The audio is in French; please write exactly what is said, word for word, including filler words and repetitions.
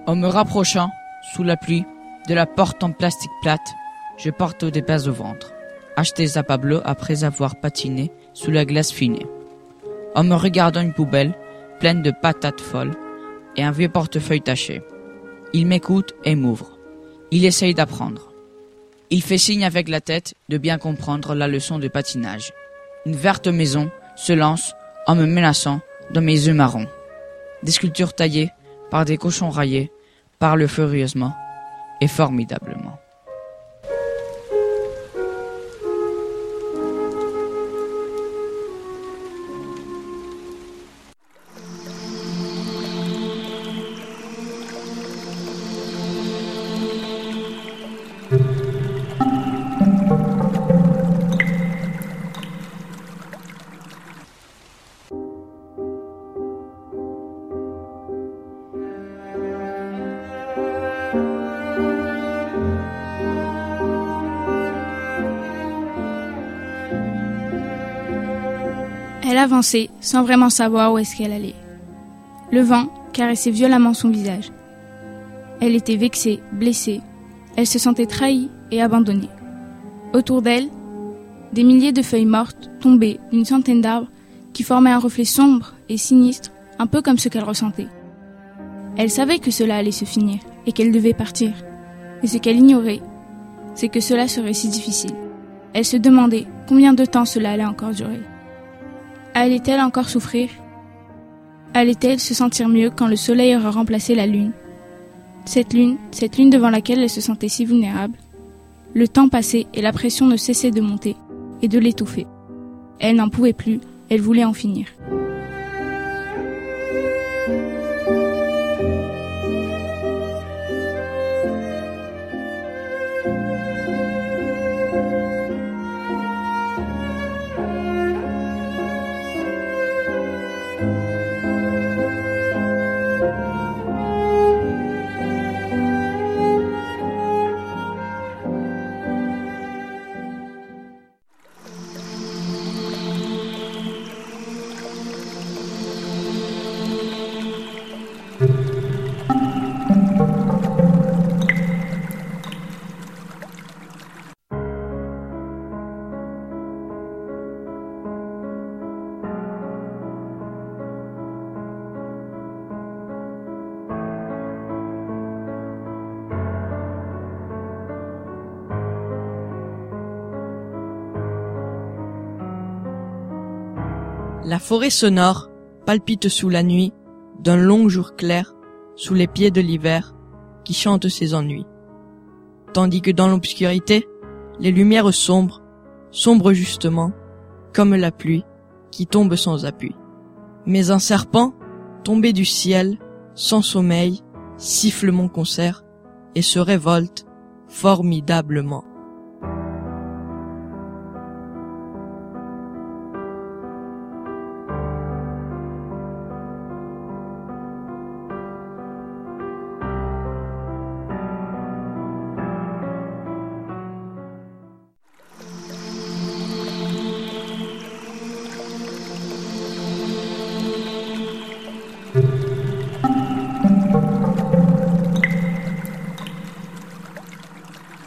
En me rapprochant, sous la pluie, de la porte en plastique plate, je porte des pains au ventre, achetés à Pablo après avoir patiné sous la glace finée. En me regardant une poubelle pleine de patates folles et un vieux portefeuille taché. Il m'écoute et m'ouvre. Il essaye d'apprendre. Il fait signe avec la tête de bien comprendre la leçon de patinage. Une verte maison se lance en me menaçant dans mes yeux marrons. Des sculptures taillées par des cochons raillés parlent furieusement et formidablement. Elle avançait sans vraiment savoir où est-ce qu'elle allait. Le vent caressait violemment son visage. Elle était vexée, blessée. Elle se sentait trahie et abandonnée. Autour d'elle, des milliers de feuilles mortes tombaient d'une centaine d'arbres qui formaient un reflet sombre et sinistre, un peu comme ce qu'elle ressentait. Elle savait que cela allait se finir et qu'elle devait partir. Mais ce qu'elle ignorait, c'est que cela serait si difficile. Elle se demandait combien de temps cela allait encore durer. Allait-elle encore souffrir? Allait-elle se sentir mieux quand le soleil aurait remplacé la lune? Cette lune, cette lune devant laquelle elle se sentait si vulnérable. Le temps passait et la pression ne cessait de monter et de l'étouffer. Elle n'en pouvait plus, elle voulait en finir. La forêt sonore palpite sous la nuit d'un long jour clair sous les pieds de l'hiver qui chante ses ennuis. Tandis que dans l'obscurité, les lumières sombres, sombres justement, comme la pluie qui tombe sans appui. Mais un serpent, tombé du ciel, sans sommeil, siffle mon concert et se révolte formidablement.